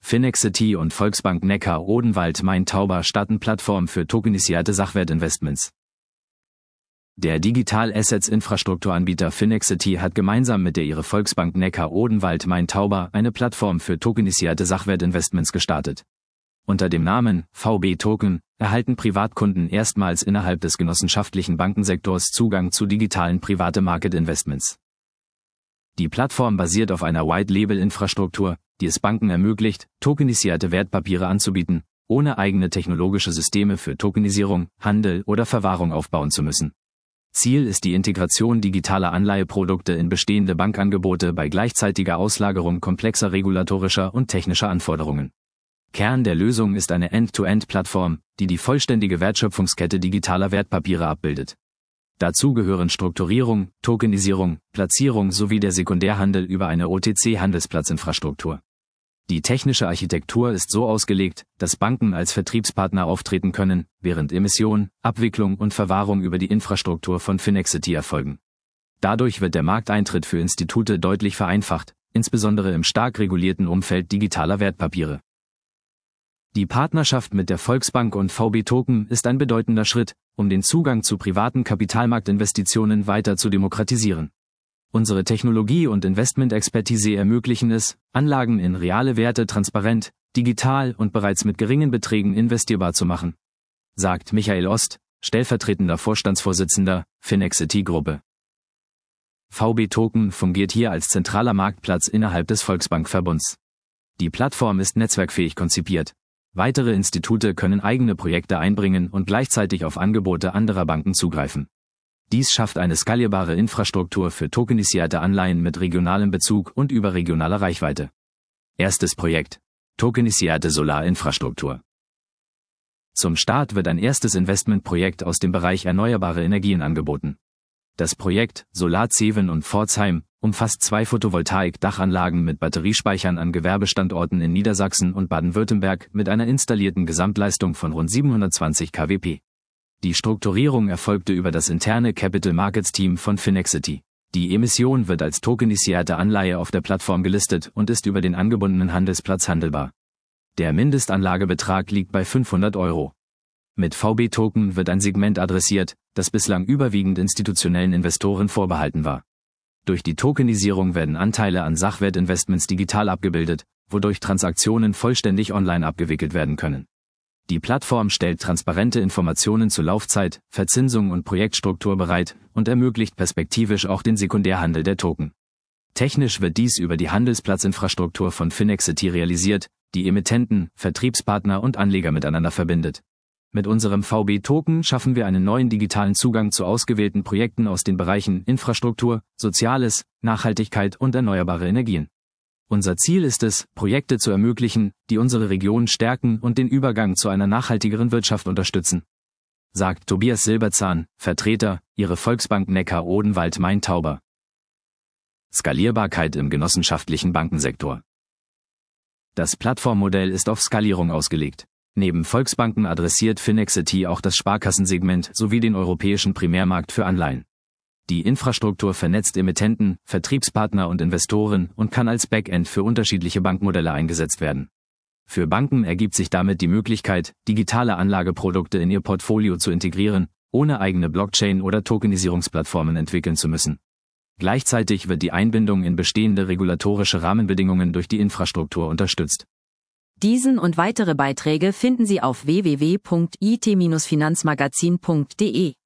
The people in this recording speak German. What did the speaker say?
Finexity und Volksbank Neckar-Odenwald-Main-Tauber starten Plattform für tokenisierte Sachwertinvestments. Der Digital-Assets-Infrastrukturanbieter Finexity hat gemeinsam mit der ihre Volksbank Neckar-Odenwald-Main-Tauber eine Plattform für tokenisierte Sachwertinvestments gestartet. Unter dem Namen VB Token erhalten Privatkunden erstmals innerhalb des genossenschaftlichen Bankensektors Zugang zu digitalen private Market Investments. Die Plattform basiert auf einer White-Label-Infrastruktur, die es Banken ermöglicht, tokenisierte Wertpapiere anzubieten, ohne eigene technologische Systeme für Tokenisierung, Handel oder Verwahrung aufbauen zu müssen. Ziel ist die Integration digitaler Anleiheprodukte in bestehende Bankangebote bei gleichzeitiger Auslagerung komplexer regulatorischer und technischer Anforderungen. Kern der Lösung ist eine End-to-End-Plattform, die die vollständige Wertschöpfungskette digitaler Wertpapiere abbildet. Dazu gehören Strukturierung, Tokenisierung, Platzierung sowie der Sekundärhandel über eine OTC-Handelsplatzinfrastruktur. Die technische Architektur ist so ausgelegt, dass Banken als Vertriebspartner auftreten können, während Emission, Abwicklung und Verwahrung über die Infrastruktur von Finexity erfolgen. Dadurch wird der Markteintritt für Institute deutlich vereinfacht, insbesondere im stark regulierten Umfeld digitaler Wertpapiere. Die Partnerschaft mit der Volksbank und VB Token ist ein bedeutender Schritt, um den Zugang zu privaten Kapitalmarktinvestitionen weiter zu demokratisieren. Unsere Technologie- und Investmentexpertise ermöglichen es, Anlagen in reale Werte transparent, digital und bereits mit geringen Beträgen investierbar zu machen, sagt Michael Ost, stellvertretender Vorstandsvorsitzender, Finexity-Gruppe. VB Token fungiert hier als zentraler Marktplatz innerhalb des Volksbankverbunds. Die Plattform ist netzwerkfähig konzipiert. Weitere Institute können eigene Projekte einbringen und gleichzeitig auf Angebote anderer Banken zugreifen. Dies schafft eine skalierbare Infrastruktur für tokenisierte Anleihen mit regionalem Bezug und überregionaler Reichweite. Erstes Projekt: tokenisierte Solarinfrastruktur. Zum Start wird ein erstes Investmentprojekt aus dem Bereich erneuerbare Energien angeboten. Das Projekt Solar-Zeven und Pforzheim umfasst 2 Photovoltaik-Dachanlagen mit Batteriespeichern an Gewerbestandorten in Niedersachsen und Baden-Württemberg mit einer installierten Gesamtleistung von rund 720 kWp. Die Strukturierung erfolgte über das interne Capital Markets Team von Finexity. Die Emission wird als tokenisierte Anleihe auf der Plattform gelistet und ist über den angebundenen Handelsplatz handelbar. Der Mindestanlagebetrag liegt bei 500 €. Mit VB Token wird ein Segment adressiert, das bislang überwiegend institutionellen Investoren vorbehalten war. Durch die Tokenisierung werden Anteile an Sachwertinvestments digital abgebildet, wodurch Transaktionen vollständig online abgewickelt werden können. Die Plattform stellt transparente Informationen zur Laufzeit, Verzinsung und Projektstruktur bereit und ermöglicht perspektivisch auch den Sekundärhandel der Token. Technisch wird dies über die Handelsplatzinfrastruktur von Finexity realisiert, die Emittenten, Vertriebspartner und Anleger miteinander verbindet. Mit unserem VB Token schaffen wir einen neuen digitalen Zugang zu ausgewählten Projekten aus den Bereichen Infrastruktur, Soziales, Nachhaltigkeit und erneuerbare Energien. Unser Ziel ist es, Projekte zu ermöglichen, die unsere Region stärken und den Übergang zu einer nachhaltigeren Wirtschaft unterstützen, sagt Tobias Silberzahn, Vertreter, ihre Volksbank Neckar-Odenwald-Main-Tauber. Skalierbarkeit im genossenschaftlichen Bankensektor. Das Plattformmodell ist auf Skalierung ausgelegt. Neben Volksbanken adressiert Finexity auch das Sparkassensegment sowie den europäischen Primärmarkt für Anleihen. Die Infrastruktur vernetzt Emittenten, Vertriebspartner und Investoren und kann als Backend für unterschiedliche Bankmodelle eingesetzt werden. Für Banken ergibt sich damit die Möglichkeit, digitale Anlageprodukte in ihr Portfolio zu integrieren, ohne eigene Blockchain- oder Tokenisierungsplattformen entwickeln zu müssen. Gleichzeitig wird die Einbindung in bestehende regulatorische Rahmenbedingungen durch die Infrastruktur unterstützt. Diesen und weitere Beiträge finden Sie auf www.it-finanzmagazin.de.